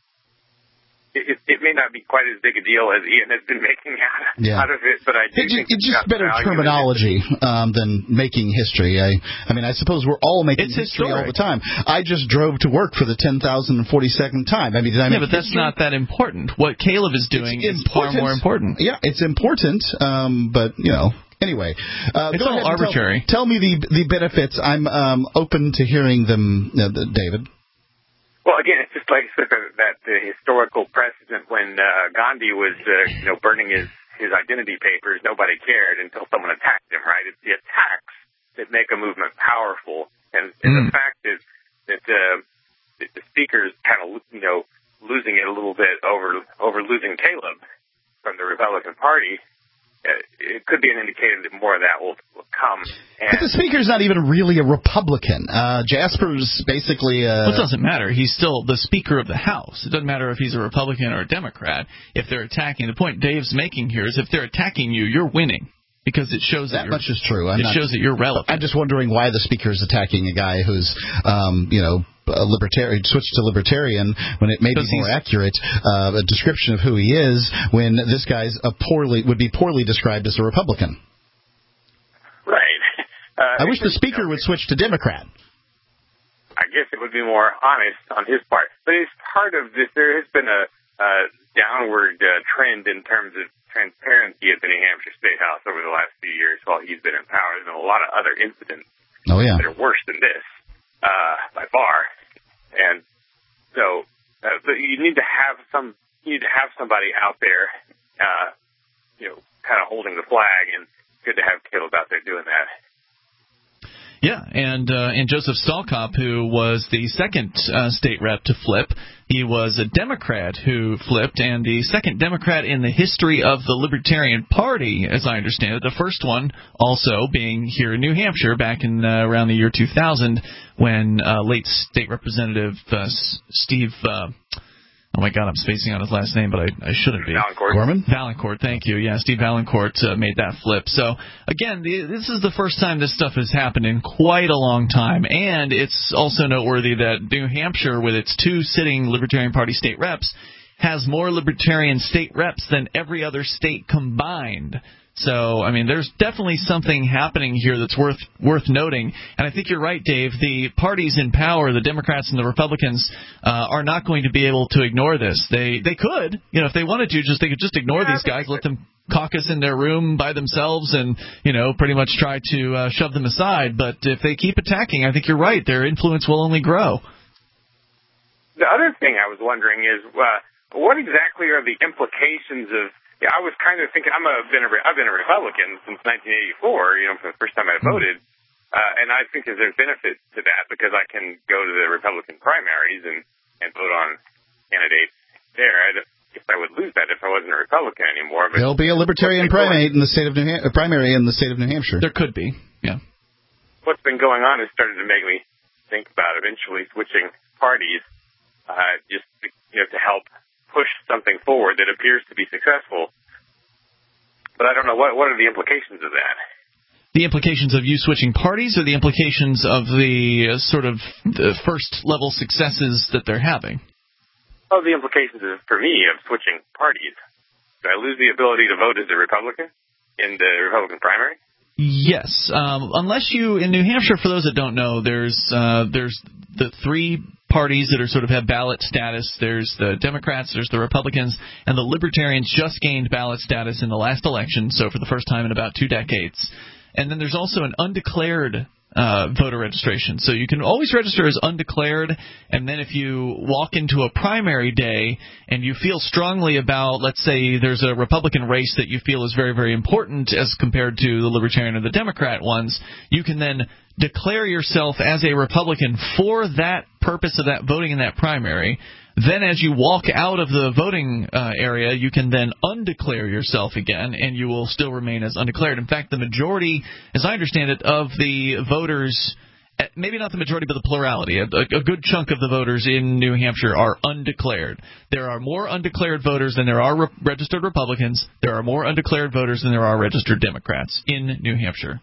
It, it may not be quite as big a deal as Ian has been making out, yeah. out of it, but I do it, think it's just better terminology um, than making history. I, I mean, I suppose we're all making it's history historic. all the time. I just drove to work for the ten thousand forty-second time. I mean, did I yeah, make but that's history? not that important. What Caleb is doing it's is far more important. Yeah, it's important, um, but you know. Anyway, uh, it's all arbitrary. Tell, tell me the the benefits. I'm um, open to hearing them, uh, David. Well, again, it's just like that the historical precedent when uh, Gandhi was, uh, you know, burning his, his identity papers. Nobody cared until someone attacked him, right? It's the attacks that make a movement powerful, and, and mm. the fact is that, uh, that the speaker's kind of, you know, losing it a little bit over over losing Caleb from the Republican Party. Uh, it could be an indicator that more of that will, will come. And but the speaker's not even really a Republican. Uh, Jasper's basically a... Well, it doesn't matter. He's still the Speaker of the House. It doesn't matter if he's a Republican or a Democrat. If they're attacking, the point Dave's making here is if they're attacking you, you're winning. Because it shows that, that much is true. I'm it not, shows that you're relevant. I'm just wondering why the speaker's attacking a guy who's, um, you know, a libertarian, switched to libertarian when it may be more accurate uh, a description of who he is when this guy's a poorly would be poorly described as a Republican. Right. Uh, I wish the speaker would switch to Democrat. I guess it would be more honest on his part. But as part of this, there has been a, a downward uh, trend in terms of transparency at the New Hampshire State House over the last few years while he's been in power. There's been a lot of other incidents oh, yeah. that are worse than this. Uh, by far. And so, uh, but you need to have some, you need to have somebody out there, uh, you know, kind of holding the flag, and it's good to have Caleb out there doing that. Yeah, and uh, and Joseph Stalkop, who was the second uh, state rep to flip, he was a Democrat who flipped, and the second Democrat in the history of the Libertarian Party, as I understand it. The first one also being here in New Hampshire back in uh, around the year two thousand, when uh, late State Representative uh, Steve. Uh, Oh, my God, I'm spacing on his last name, but I, I shouldn't be. Valancourt. Gorman? Valancourt, thank you. Yeah, Steve Valancourt uh, made that flip. So, again, the, this is the first time this stuff has happened in quite a long time. And it's also noteworthy that New Hampshire, with its two sitting Libertarian Party state reps, has more Libertarian state reps than every other state combined. So, I mean, there's definitely something happening here that's worth worth noting. And I think you're right, Dave. The parties in power, the Democrats and the Republicans, uh, are not going to be able to ignore this. They they could, you know, if they wanted to, just they could just ignore these guys, let them caucus in their room by themselves, and you know, pretty much try to uh, shove them aside. But if they keep attacking, I think you're right. Their influence will only grow. The other thing I was wondering is, uh, what exactly are the implications of? Yeah, I was kind of thinking. I'm a been a I've been a Republican since nineteen eighty-four. You know, for the first time I voted, uh, and I think that there's benefit to that because I can go to the Republican primaries and and vote on candidates there. I guess I would lose that if I wasn't a Republican anymore. But there'll be a Libertarian primate in the state of New Ham- primary in the state of New Hampshire. There could be, yeah. What's been going on has started to make me think about eventually switching parties, uh, just to, you know, to help push something forward that appears to be successful. But I don't know, what what are the implications of that? The implications of you switching parties, or the implications of the uh, sort of the first-level successes that they're having? Oh, the implications is, for me, of switching parties. Do I lose the ability to vote as a Republican in the Republican primary? Yes, um, unless you, in New Hampshire, for those that don't know, there's uh, there's the three parties that are sort of have ballot status. There's the Democrats, there's the Republicans, and the Libertarians just gained ballot status in the last election, so for the first time in about two decades. And then there's also an undeclared uh, voter registration. So you can always register as undeclared, and then if you walk into a primary day and you feel strongly about, let's say there's a Republican race that you feel is very, very important as compared to the Libertarian or the Democrat ones, you can then declare yourself as a Republican for that purpose of that voting in that primary. Then as you walk out of the voting uh, area, you can then undeclare yourself again, and you will still remain as undeclared. In fact, the majority, as I understand it, of the voters, maybe not the majority, but the plurality, a, a good chunk of the voters in New Hampshire are undeclared. There are more undeclared voters than there are re- registered Republicans. There are more undeclared voters than there are registered Democrats in New Hampshire.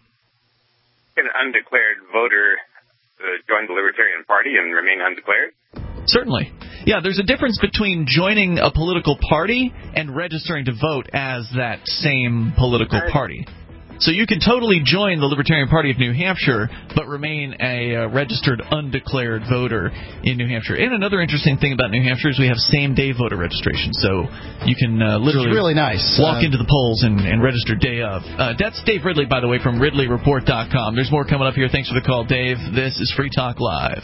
Can an undeclared voter uh, join the Libertarian Party and remain undeclared? Certainly. Yeah, there's a difference between joining a political party and registering to vote as that same political party. So you can totally join the Libertarian Party of New Hampshire, but remain a uh, registered undeclared voter in New Hampshire. And another interesting thing about New Hampshire is we have same-day voter registration. So you can uh, literally really nice. walk uh, into the polls and, and register day of. Uh, that's Dave Ridley, by the way, from Ridley Report dot com. There's more coming up here. Thanks for the call, Dave. This is Free Talk Live.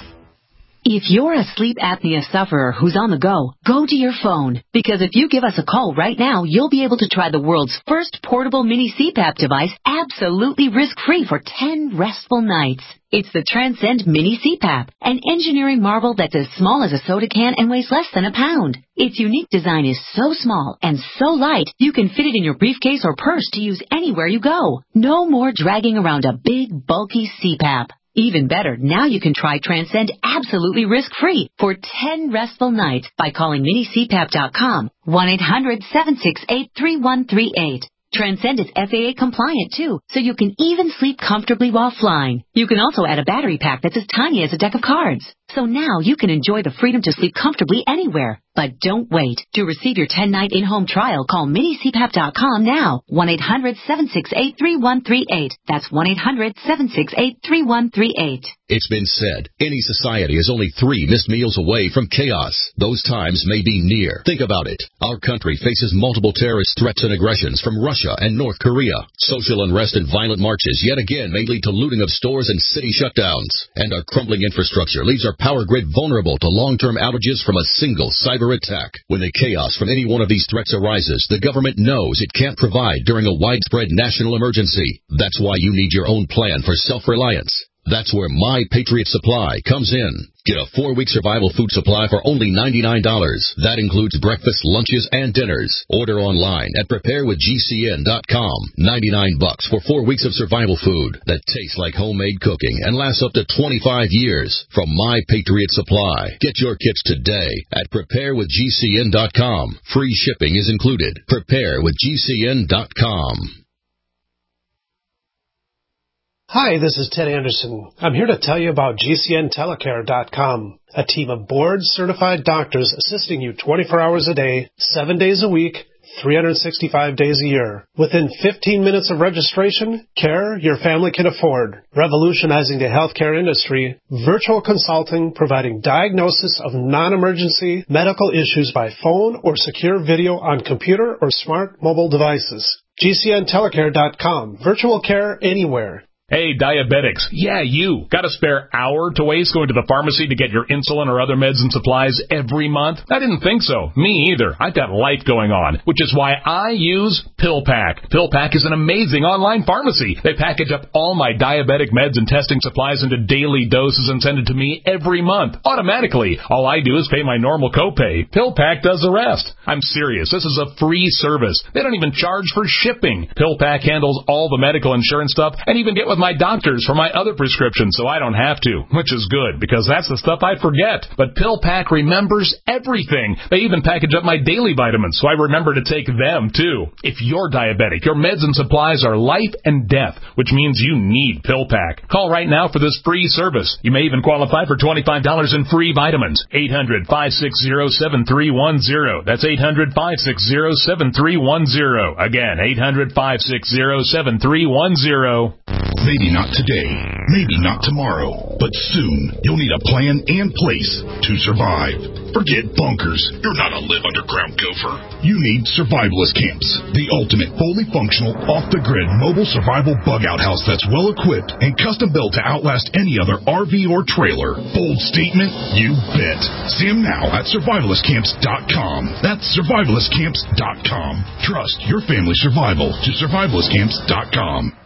If you're a sleep apnea sufferer who's on the go, go to your phone. Because if you give us a call right now, you'll be able to try the world's first portable mini C PAP device absolutely risk-free for ten restful nights. It's the Transcend Mini C PAP, an engineering marvel that's as small as a soda can and weighs less than a pound. Its unique design is so small and so light, you can fit it in your briefcase or purse to use anywhere you go. No more dragging around a big, bulky C PAP. Even better, now you can try Transcend absolutely risk-free for ten restful nights by calling mini c pap dot com, one eight hundred seven six eight three one three eight. Transcend is F A A compliant, too, so you can even sleep comfortably while flying. You can also add a battery pack that's as tiny as a deck of cards. So now you can enjoy the freedom to sleep comfortably anywhere. But don't wait. To receive your ten-night in-home trial, call mini c pap dot com now, one eight hundred seven six eight three one three eight. That's one eight hundred seven six eight three one three eight. It's been said, any society is only three missed meals away from chaos. Those times may be near. Think about it. Our country faces multiple terrorist threats and aggressions from Russia and North Korea. Social unrest and violent marches yet again may lead to looting of stores and city shutdowns. And our crumbling infrastructure leaves our your power grid vulnerable to long-term outages from a single cyber attack. When the chaos from any one of these threats arises, the government knows it can't provide during a widespread national emergency. That's why you need your own plan for self-reliance. That's where My Patriot Supply comes in. Get a four-week survival food supply for only ninety-nine dollars. That includes breakfast, lunches, and dinners. Order online at prepare with G C N dot com. ninety-nine bucks for four weeks of survival food that tastes like homemade cooking and lasts up to twenty-five years from My Patriot Supply. Get your kits today at prepare with G C N dot com. Free shipping is included. prepare with G C N dot com. Hi, this is Ted Anderson. I'm here to tell you about G C N telecare dot com, a team of board-certified doctors assisting you twenty-four hours a day, seven days a week, three hundred sixty-five days a year. Within fifteen minutes of registration, care your family can afford. Revolutionizing the healthcare industry, virtual consulting providing diagnosis of non-emergency medical issues by phone or secure video on computer or smart mobile devices. G C N telecare dot com. Virtual care anywhere. Hey, diabetics. Yeah, you. Got a spare hour to waste going to the pharmacy to get your insulin or other meds and supplies every month? I didn't think so. Me either. I've got life going on, which is why I use PillPack. PillPack is an amazing online pharmacy. They package up all my diabetic meds and testing supplies into daily doses and send it to me every month, automatically. All I do is pay my normal copay. PillPack does the rest. I'm serious. This is a free service. They don't even charge for shipping. PillPack handles all the medical insurance stuff and even get with my doctors for my other prescriptions so I don't have to, which is good because that's the stuff I forget. But PillPack remembers everything. They even package up my daily vitamins so I remember to take them too. If you're diabetic, your meds and supplies are life and death, which means you need PillPack. Call right now for this free service. You may even qualify for twenty-five dollars in free vitamins. eight hundred, five six zero, seven three one zero. That's eight hundred, five six zero, seven three one zero. Again, eight hundred, five six zero, seven three one zero. Maybe not today, maybe not tomorrow, but soon you'll need a plan and place to survive. Forget bunkers. You're not a live underground gopher. You need survivalist camps, the ultimate fully functional, off-the-grid mobile survival bug-out house that's well-equipped and custom-built to outlast any other R V or trailer. Bold statement? You bet. See them now at survivalist camps dot com. That's survivalist camps dot com. Trust your family's survival to survivalist camps dot com.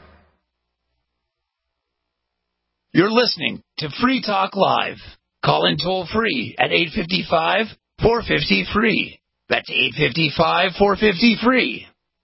You're listening to Free Talk Live. Call in toll free at eight five five, four five zero, free. That's eight five five, four five zero, free.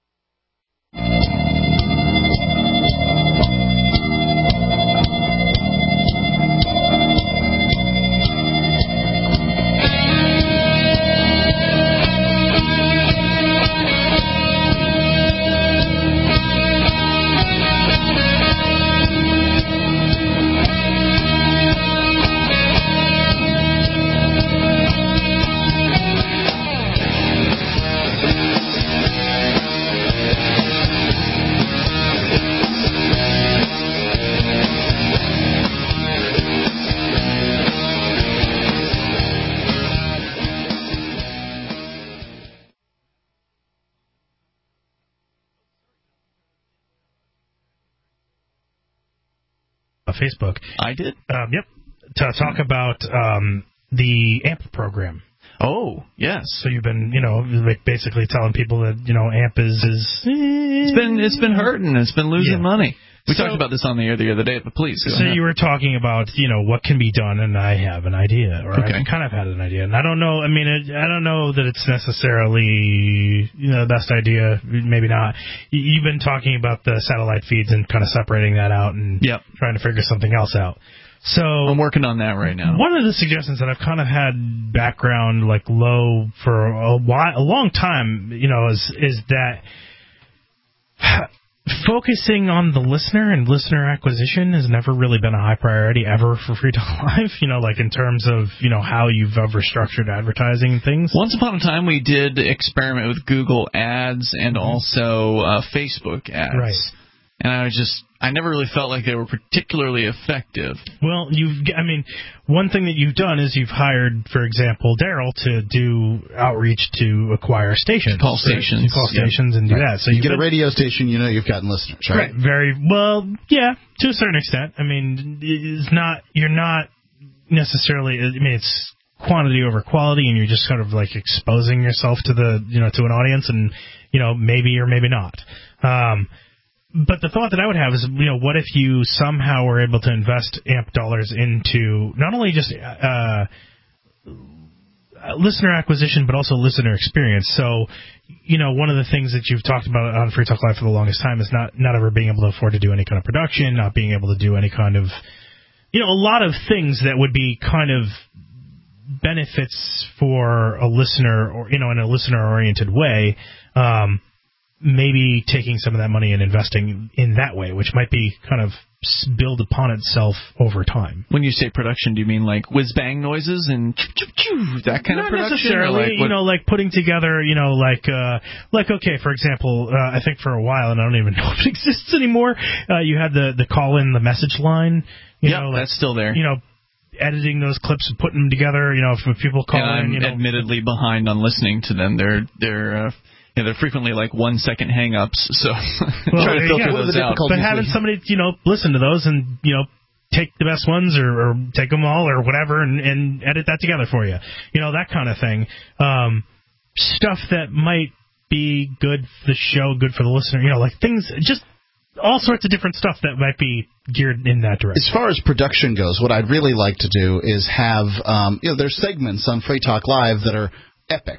Facebook. I did? Um, yep. To talk about um, the A M P program. Oh, yes. So you've been, you know, basically telling people that, you know, A M P is... is it's been it's been hurting. It's been losing yeah. money. We so, talked about this on the air the other day, but please go So ahead. you were talking about, you know, what can be done, and I have an idea, or okay. I kind of had an idea. And I don't know, I mean, it, I don't know that it's necessarily, you know, the best idea, maybe not. You've been talking about the satellite feeds and kind of separating that out and yep. trying to figure something else out. So I'm working on that right now. One of the suggestions that I've kind of had background like low for a while, a long time, you know, is is that focusing on the listener and listener acquisition has never really been a high priority ever for Free Talk Live, you know, like in terms of, you know, how you've ever structured advertising and things. Once upon a time, we did experiment with Google Ads and mm-hmm. also uh, Facebook ads. Right. And I was just, I never really felt like they were particularly effective. Well, you've, I mean, one thing that you've done is you've hired, for example, Daryl to do outreach to acquire stations. Call stations. Right? Call stations yeah. and do right. that. So you you get been, a radio station, you know you've gotten listeners, right? Right. Very, well, yeah, to a certain extent. I mean, it's not, you're not necessarily. I mean, it's quantity over quality, and you're just sort of like exposing yourself to the you know to an audience, and you know maybe or maybe not. Um, but the thought that I would have is, you know, what if you somehow were able to invest amp dollars into not only just uh, listener acquisition, but also listener experience. So, you know, one of the things that you've talked about on Free Talk Live for the longest time is not not ever being able to afford to do any kind of production, not being able to do any kind of, you know, a lot of things that would be kind of benefits for a listener, or you know, in a listener-oriented way. Um, maybe taking some of that money and investing in that way, which might be kind of build upon itself over time. When you say production, do you mean like whiz-bang noises and that kind Not of production? Not necessarily. Like you know, like putting together, you know, like, uh, like okay, for example, uh, I think for a while, and I don't even know if it exists anymore, uh, you had the, the call-in, the message line. You yeah, know, like, that's still there. You know, editing those clips and putting them together, you know, if people call and in, I'm you know. admittedly behind on listening to them. They're, they're, uh, Yeah, they're frequently like one second hang-ups, so well, try to filter yeah, those out. But having somebody, you know, listen to those and, you know, take the best ones or, or take them all or whatever and, and edit that together for you. You know, that kind of thing. Um, stuff that might be good for the show, good for the listener, you know, like things, just all sorts of different stuff that might be geared in that direction. As far as production goes, what I'd really like to do is have, um, you know, there's segments on Free Talk Live that are epic.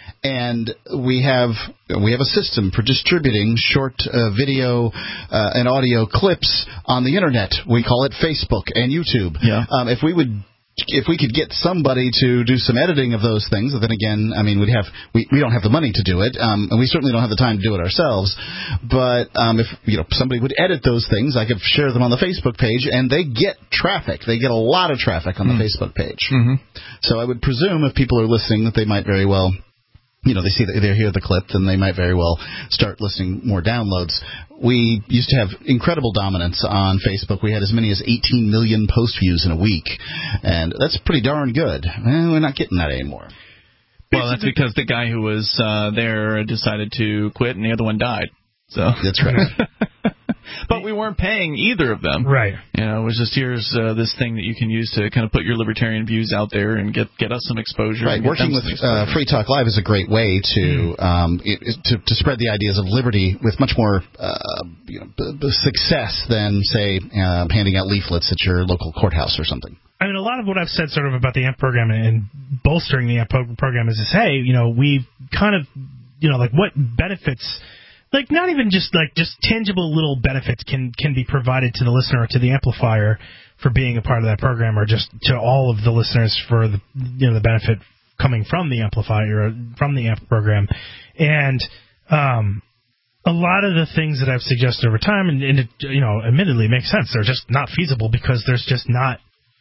And we have we have a system for distributing short uh, video uh, and audio clips on the internet. We call it Facebook and YouTube. Yeah. Um, if we would, if we could get somebody to do some editing of those things, then again, I mean, we'd have we, we don't have the money to do it, um, and we certainly don't have the time to do it ourselves. But um, if you know somebody would edit those things, I could share them on the Facebook page, and they get traffic. They get a lot of traffic on mm. the Facebook page. Mm-hmm. So I would presume if people are listening that they might very well. You know, they see that they hear the clip, then they might very well start listening more downloads. We used to have incredible dominance on Facebook. We had as many as eighteen million post views in a week, and that's pretty darn good. Eh, we're not getting that anymore. Well, that's because the guy who was uh, there decided to quit, and the other one died. So that's right. But we weren't paying either of them. Right. You know, it was just, here's uh, this thing that you can use to kind of put your libertarian views out there and get get us some exposure. Right. Working with uh, Free Talk Live is a great way to mm. um, it, to, to spread the ideas of liberty with much more uh, you know, b- b- success than, say, uh, handing out leaflets at your local courthouse or something. I mean, a lot of what I've said sort of about the A M P program and bolstering the A M P program is, is hey, you know, we kind of, you know, like what benefits... Like, not even just, like, just tangible little benefits can, can be provided to the listener or to the amplifier for being a part of that program, or just to all of the listeners for the, you know, the benefit coming from the amplifier, or from the A M P program. And um, a lot of the things that I've suggested over time, and, and it, you know, admittedly makes sense. They're just not feasible because there's just not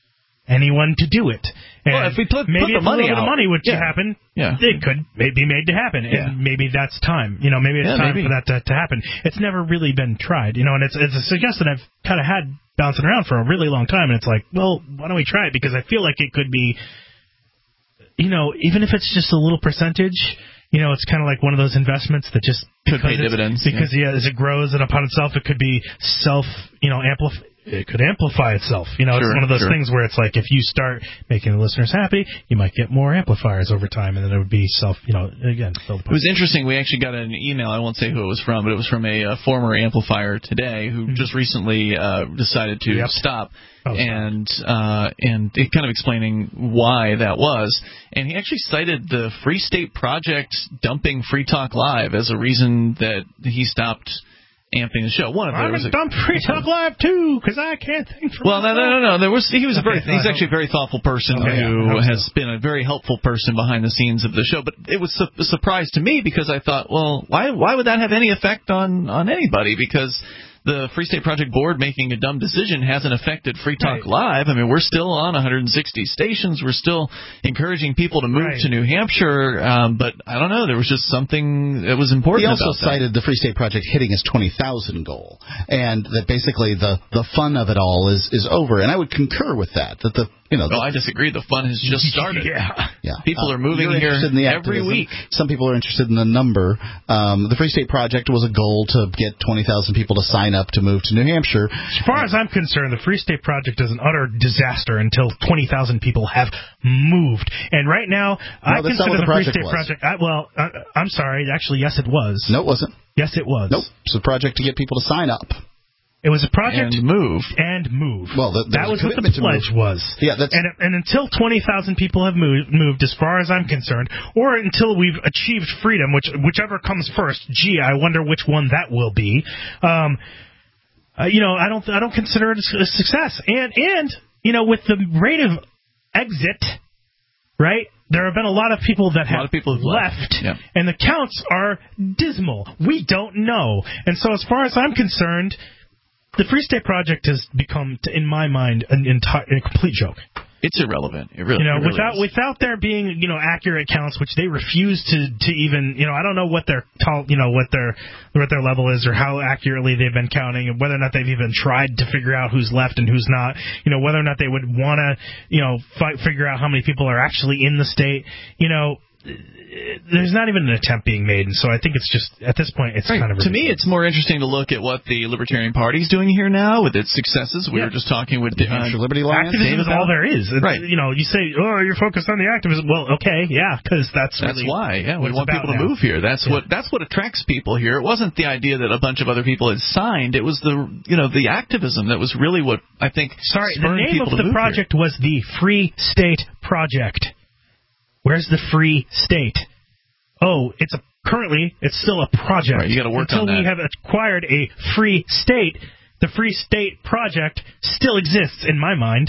anyone to do it. And well, if we put, maybe put the money a little out, bit of money would yeah. happen, yeah. it could be made to happen, yeah. and maybe that's time. You know, maybe it's yeah, time maybe. for that to, to happen. It's never really been tried, you know, and it's it's a suggestion I've kind of had bouncing around for a really long time, and it's like, well, why don't we try it? Because I feel like it could be, you know, even if it's just a little percentage. You know, it's kind of like one of those investments that just could pay dividends. Because yeah. yeah, as it grows and upon itself, it could be self, you know, amplify. It could amplify itself. You know, sure, it's one of those sure. things where it's like if you start making the listeners happy, you might get more amplifiers over time, and then it would be self, you know, again. It was interesting. We actually got an email. I won't say who it was from, but it was from a, a former amplifier today who mm-hmm. just recently uh, decided to yep. stop, oh, and uh, and it kind of explaining why that was. And he actually cited the Free State Project dumping Free Talk Live as a reason that he stopped amping the show. One of I'm them was a dump Free Talk Live too because I can't think. For well, no, no, no, no. There was he was a very okay, he's actually a very thoughtful person okay, who yeah, has so. been a very helpful person behind the scenes of the show. But it was a surprise to me because I thought, well, why why would that have any effect on on anybody? Because the Free State Project board making a dumb decision hasn't affected Free Talk right. Live. I mean, we're still on one hundred sixty stations. We're still encouraging people to move right. to New Hampshire. Um, but I don't know. There was just something that was important. He also about cited that. the Free State Project hitting his twenty thousand goal, and that basically the, the fun of it all is, is over. And I would concur with that, that the you know. No, I disagree. The fun has just started. yeah. Yeah. People uh, are moving you're here in the every activism. week. Some people are interested in the number. Um, the Free State Project was a goal to get twenty thousand people to sign up to move to New Hampshire. As far as I'm concerned, the Free State Project is an utter disaster until twenty thousand people have moved. And right now, no, I consider the, the Free project State was. Project. I, well, I, I'm sorry. Actually, yes, it was. No, it wasn't. Yes, it was. Nope. It's a project to get people to sign up. It was a project and move and move. Well, the, that was, was what the pledge was. Yeah, that's and and until twenty thousand people have moved, moved, as far as I'm concerned, or until we've achieved freedom, which whichever comes first. Gee, I wonder which one that will be. Um, uh, you know, I don't I don't consider it a success. And and you know, with the rate of exit, right? There have been a lot of people that have, people have left, left yeah. and the counts are dismal. We don't know. And so, as far as I'm concerned, the Free State Project has become, in my mind, an entire, a complete joke. It's irrelevant. It really, you know, it really without is. without there being, you know, accurate counts, which they refuse to, to even, you know, I don't know what their tall, you know, what their what their level is or how accurately they've been counting, and whether or not they've even tried to figure out who's left and who's not. You know, whether or not they would want to, you know, fight, figure out how many people are actually in the state. You know. There's not even an attempt being made, and so I think it's just, at this point, it's right. kind of ridiculous. To me, it's more interesting to look at what the Libertarian Party is doing here now with its successes. We yeah. were just talking with the uh, Liberty Alliance. Activism is all there is. It's, right. You know, you say, oh, you're focused on the activism. Well, okay, yeah, because that's That's really why. Yeah, we want people to now. move here. That's yeah. what that's what attracts people here. It wasn't the idea that a bunch of other people had signed. It was the you know the activism that was really what I think. Sorry, the spurred name people of to the move project here. was the Free State Project. Where's the Free State? Oh, it's a currently it's still a project. Right, you got to work Until on that. we have acquired a free state, the Free State Project still exists in my mind.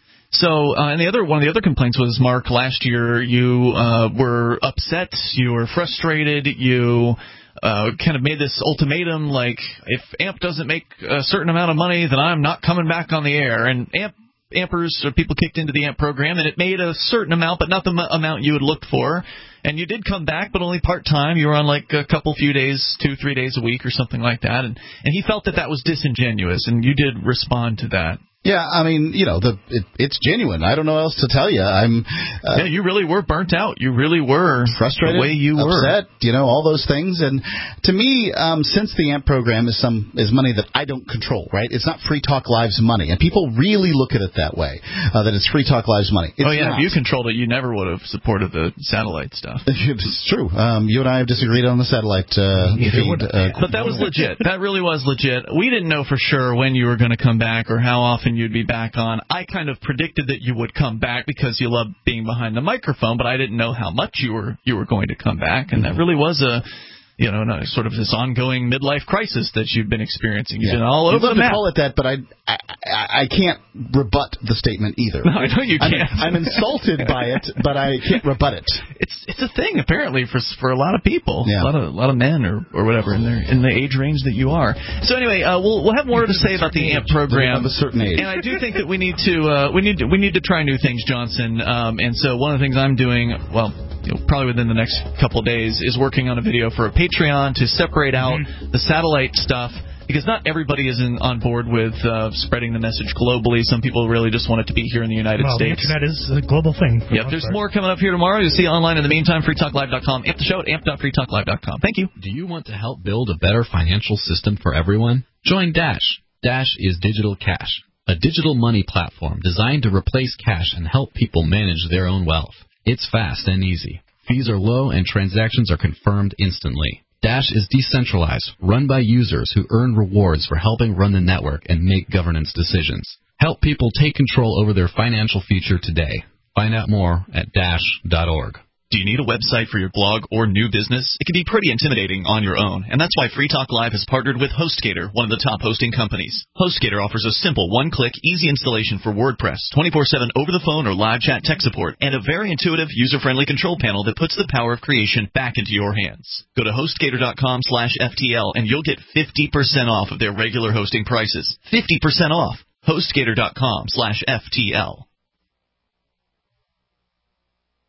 So, uh, and the other one of the other complaints was, Mark, last year you uh, were upset, you were frustrated, you uh, kind of made this ultimatum like, if A M P doesn't make a certain amount of money, then I'm not coming back on the air. And A M P Ampers or people kicked into the A M P program, and it made a certain amount, but not the m- amount you had looked for. And you did come back, but only part-time. You were on like a couple few days, two, three days a week or something like that. And, and he felt that that was disingenuous, and you did respond to that. Yeah, I mean, you know, the it, it's genuine. I don't know what else to tell you. I'm uh, yeah, you really were burnt out. You really were frustrated, the way you upset, were. You know, all those things. And to me, um, since the A M P program is some is money that I don't control, right? It's not Free Talk Live's money, and people really look at it that way, uh, that it's Free Talk Live's money. It's oh yeah, not. if you controlled it, you never would have supported the satellite stuff. It's true. Um, you and I have disagreed on the satellite uh, feed, uh, but that was legit. That really was legit. We didn't know for sure when you were going to come back or how often you'd be back on. I kind of predicted that you would come back because you love being behind the microphone, but I didn't know how much you were you were going to come back, and that really was a you know no, sort of this ongoing midlife crisis that you've been experiencing. You've yeah. been all over You'd love the to map. call it that, but I, I I can't rebut the statement either. No, I know you can't. I'm, I'm insulted by it, but I can't rebut it. It's it's a thing apparently for for a lot of people, yeah. a lot of a lot of men or, or whatever in their in the age range that you are. So anyway, uh, we'll we'll have more to say about the A M P program of a certain age, and I do think that we need to uh, we need to, we need to try new things, Johnson. Um, and so one of the things I'm doing, well, you know, probably within the next couple of days, is working on a video for a Patreon to separate out mm-hmm. the satellite stuff. Because not everybody is in, on board with uh, spreading the message globally. Some people really just want it to be here in the United well, States. The Internet is a global thing. Yep, there's more coming up here tomorrow. You'll see it online in the meantime, free talk live dot com. Amp the show at amp dot free talk live dot com. Thank you. Do you want to help build a better financial system for everyone? Join Dash. Dash is Digital Cash, a digital money platform designed to replace cash and help people manage their own wealth. It's fast and easy. Fees are low and transactions are confirmed instantly. Dash is decentralized, run by users who earn rewards for helping run the network and make governance decisions. Help people take control over their financial future today. Find out more at dash dot org. Do you need a website for your blog or new business? It can be pretty intimidating on your own, and that's why Free Talk Live has partnered with HostGator, one of the top hosting companies. HostGator offers a simple one-click, easy installation for WordPress, twenty-four seven over-the-phone or live chat tech support, and a very intuitive, user-friendly control panel that puts the power of creation back into your hands. Go to HostGator dot com slash F T L, and you'll get fifty percent off of their regular hosting prices. fifty percent off. HostGator dot com slash F T L.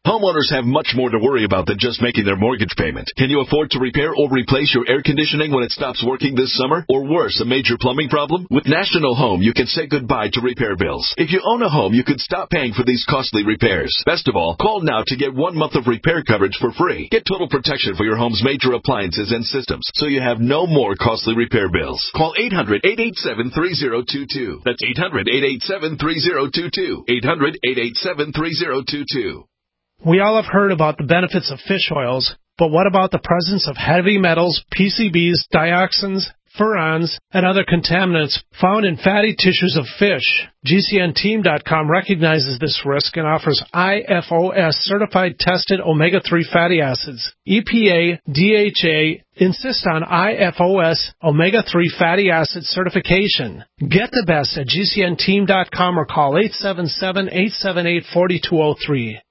Homeowners have much more to worry about than just making their mortgage payment. Can you afford to repair or replace your air conditioning when it stops working this summer? Or worse, a major plumbing problem? With National Home, you can say goodbye to repair bills. If you own a home, you could stop paying for these costly repairs. Best of all, call now to get one month of repair coverage for free. Get total protection for your home's major appliances and systems, so you have no more costly repair bills. Call eight hundred, eight eight seven, three zero two two. That's eight hundred, eight eight seven, three zero two two. eight hundred, eight eight seven, three zero two two. We all have heard about the benefits of fish oils, but what about the presence of heavy metals, P C Bs, dioxins, furans, and other contaminants found in fatty tissues of fish? G C N team dot com recognizes this risk and offers I F O S certified tested omega three fatty acids. E P A, D H A insist on I F O S omega three fatty acid certification. Get the best at G C N team dot com or call eight seven seven, eight seven eight, four two zero three.